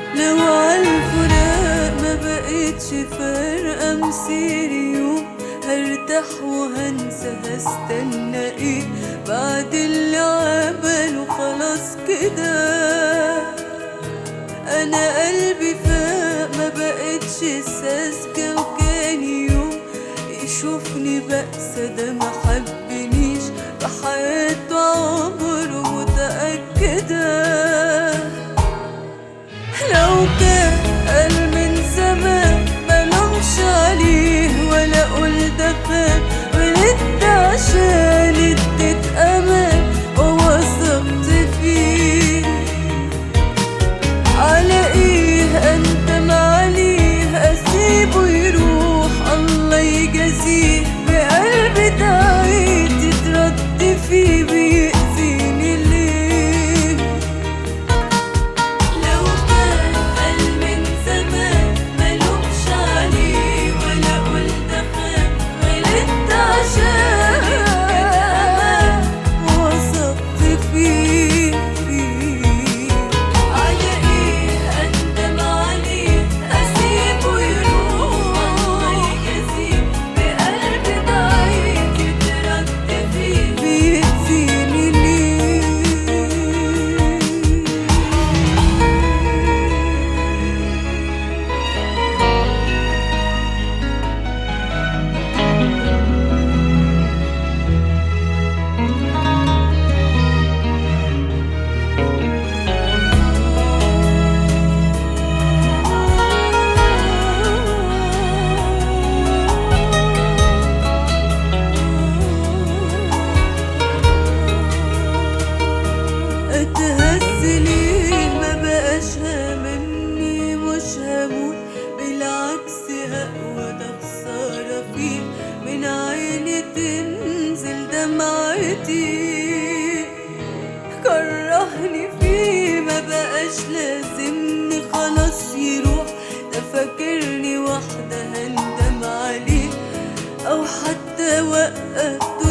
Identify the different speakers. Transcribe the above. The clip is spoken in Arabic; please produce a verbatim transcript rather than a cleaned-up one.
Speaker 1: لو عالفراق ما بقتش فارقة مسيري يوم، هرتاح وهنسى هستنى ايه بعد اللي عمله خلاص كده. انا قلبي فاق ما بقتش ساذجة، وكان يوم يشوفني بأسى ده ما حبنيش بحياته عمره متأكدة. لو كان قال من زمان ملومش عليه ولا اقول ده خان، ولدت عشان اديت امان ووثقت فيه. على ايه اندم عليه اسيبه يروح الله يجازيه، بقلبي دعيت تترد فيه بيأذيني ليه. لو كان قال من زمان ملومش عليه ولا اقول ده خان، ولدت عشان امان ووثقت فيه. على ايه اندم عليه اسيبه يروح الله يجازيه، بقلبي ضعيف يترد فيه بيأذيني ليه. اتهز ليه ما بقاش هاممني، مش هموت بالعكس هقوى ده خسارة فيه، من عيني تنزل دمعتي. كرهني فيه ما بقاش لازمني خلاص يروح، ده فاكرني واحدة هندم عليه أو حتى وقفته